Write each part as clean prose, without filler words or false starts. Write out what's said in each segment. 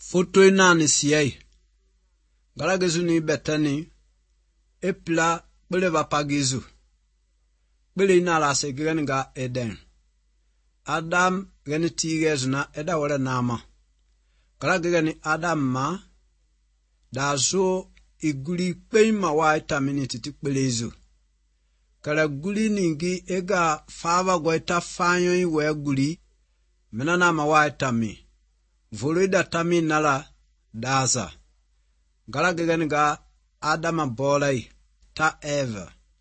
Foto inani siyei. Galagezu ni betani. Epla bele vapagizu. Bele inala se ga Eden. Adam gani tigezu na eda wale nama. Galagani Adam ma. Dazo iguli peima wa itamini titik belezu. Kala guli ningi ega fava goita fanyo iwe guli. Menana ma wa itami. Volida tami nala daza. Galagani ga Adama bolai ta Eva.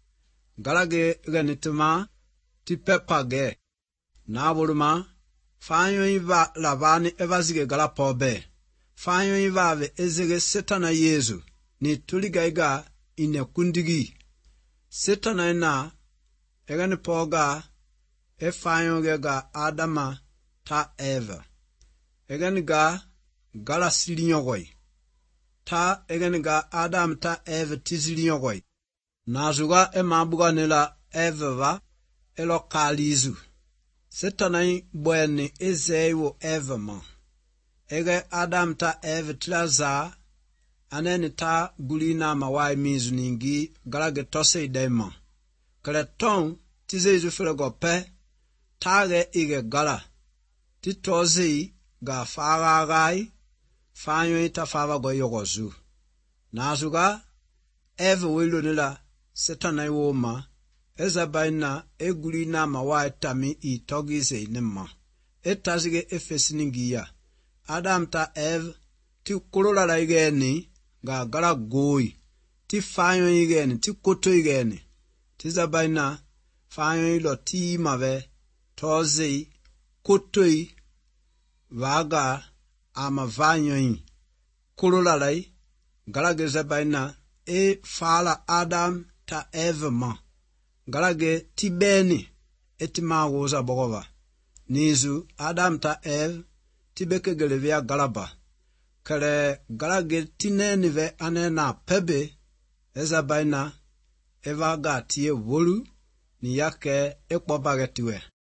Galagani tuma ti pepage. Na voluma fanyo iva lavani evazige galapobe. Fanyo iva ave ezege setana Yezu. Ni tuliga iga ine kundigi. Setana ina egani poga e fanyo ga Adama ta Eva. Egani ga gala silinyogoi. Ta egani ga Adam ta Eva tizilinyogoi. Nazuga e mabuga nila Eva va elo kalizu. Setanai bweni ezeiwo Eva ma. Ege Adam ta Eva tilaza aneni ta gulina mawai mizu ningi galage tose idema. Kale tong tizeizu filego pe tage ige gala. Titozi ga faragai fanyo ita fava go yogozu. Nazuga Eva wilo nila setanai woma ezabaina egulina mawai tami itogize inema. Etazige efesiningiya. Adam ta Eva ti kulola la igeni ga gala goi. Ti fanyo igeni, ti koto igeni. Ti zabaina fanyo ilo ti mave tozi kotoi vaga ama vanyo yi. Kulola la galage zabaina e fala Adam ta Eva ma. Galage ti beni eti magoza bogova. Nizu Adam ta Eva tibeke gelevia galaba. Kale galage tinenive anena pebe ezabaina eva ga tie wolu ni yake ekpo bagetiwe.